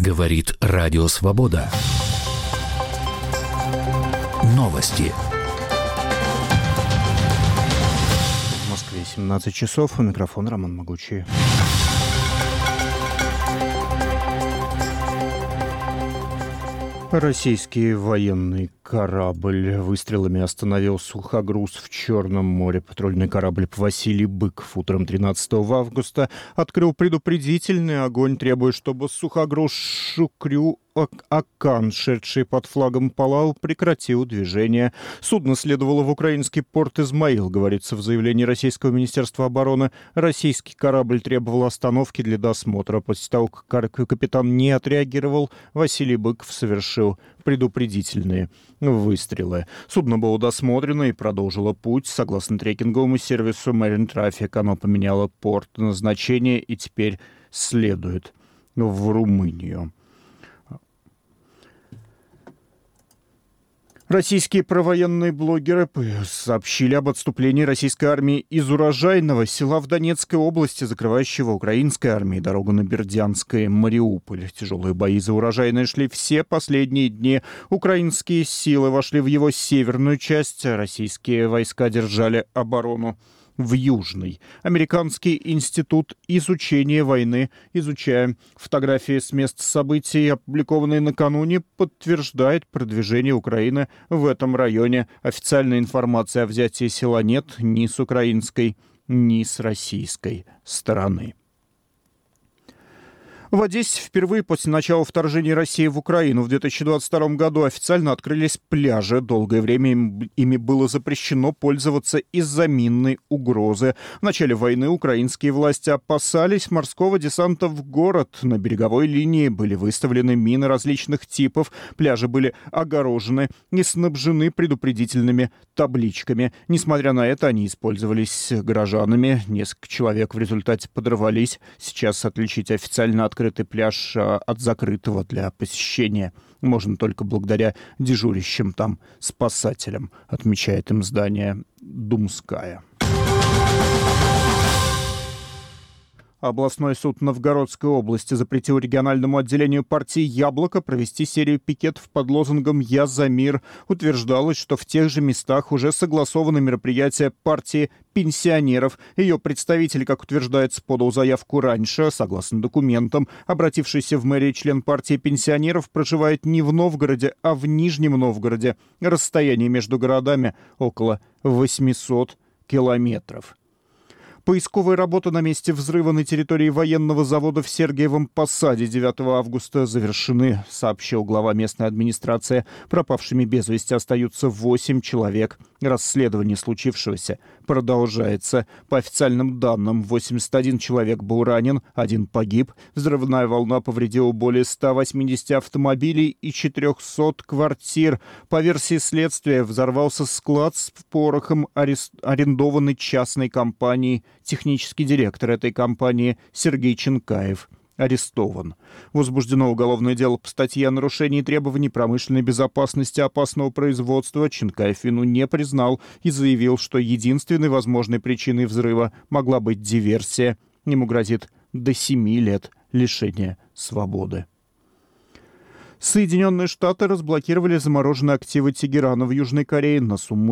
Говорит Радио Свобода. Новости. В Москве 17 часов. У микрофона Роман Могучий. Российский военный корабль выстрелами остановил сухогруз в Черном море. Патрульный корабль «Василий Быков» утром 13 августа открыл предупредительный огонь, требуя, чтобы сухогруз «Шукрю Акан», шедший под флагом Палау, прекратил движение. Судно следовало в украинский порт Измаил, говорится в заявлении Российского Министерства обороны. Российский корабль требовал остановки для досмотра. После того, как капитан не отреагировал, Василий Быков совершил предупредительные выстрелы. Судно было досмотрено и продолжило путь. Согласно трекинговому сервису Marine Traffic, оно поменяло порт назначения и теперь следует в Румынию. Российские провоенные блогеры сообщили об отступлении российской армии из Урожайного, села в Донецкой области, закрывающего украинской армии дорогу на Бердянск и Мариуполь. Тяжелые бои за Урожайное шли все последние дни. Украинские силы вошли в его северную часть, а российские войска держали оборону в Южный. Американский институт изучения войны, изучая фотографии с мест событий, опубликованные накануне, подтверждает продвижение Украины в этом районе. Официальной информации о взятии села нет ни с украинской, ни с российской стороны. В Одессе впервые после начала вторжения России в Украину в 2022 году официально открылись пляжи. Долгое время ими было запрещено пользоваться из-за минной угрозы. В начале войны украинские власти опасались морского десанта в город. На береговой линии были выставлены мины различных типов. Пляжи были огорожены и снабжены предупредительными табличками. Несмотря на это, они использовались горожанами. Несколько человек в результате подорвались. Сейчас отличить официально открытый пляж от закрытого для посещения можно только благодаря дежурящим там спасателям, отмечает им издание «Думская». Областной суд Новгородской области запретил региональному отделению партии «Яблоко» провести серию пикетов под лозунгом «Я за мир». Утверждалось, что в тех же местах уже согласованы мероприятия партии пенсионеров. Ее представитель, как утверждается, подал заявку раньше. Согласно документам, обратившийся в мэрию член партии пенсионеров проживает не в Новгороде, а в Нижнем Новгороде. Расстояние между городами около 800 километров. Поисковые работы на месте взрыва на территории военного завода в Сергиевом Посаде 9 августа завершены, сообщил глава местной администрации. Пропавшими без вести остаются 8 человек. Расследование случившегося продолжается. По официальным данным, 81 человек был ранен, 1 погиб. Взрывная волна повредила более 180 автомобилей и 400 квартир. По версии следствия, взорвался склад с порохом, арендованный частной компанией. Технический директор этой компании Сергей Ченкаев арестован. Возбуждено уголовное дело по статье о нарушении требований промышленной безопасности опасного производства. Ченкаев вину не признал и заявил, что единственной возможной причиной взрыва могла быть диверсия. Ему грозит до 7 лет лишения свободы. Соединенные Штаты разблокировали замороженные активы Тегерана в Южной Корее на сумму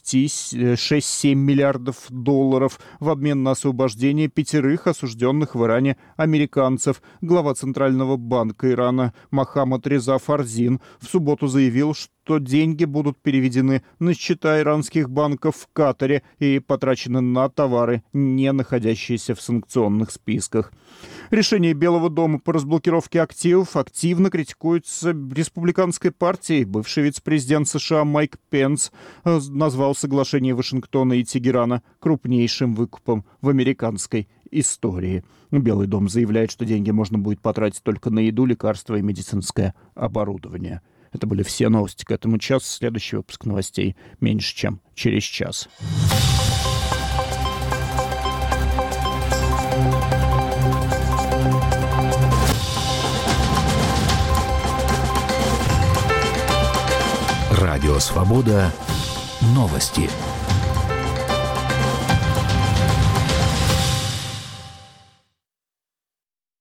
6-7 миллиардов долларов в обмен на освобождение 5 осужденных в Иране американцев. Глава Центрального банка Ирана Мохаммад Реза Фарзин в субботу заявил, что деньги будут переведены на счета иранских банков в Катаре и потрачены на товары, не находящиеся в санкционных списках. Решение Белого дома по разблокировке активов активно критикуется республиканской партией. Бывший вице-президент США Майк Пенс назвал соглашение Вашингтона и Тегерана крупнейшим выкупом в американской истории. Белый дом заявляет, что деньги можно будет потратить только на еду, лекарства и медицинское оборудование. Это были все новости к этому часу. Следующий выпуск новостей меньше, чем через час. Радио Свобода. Новости.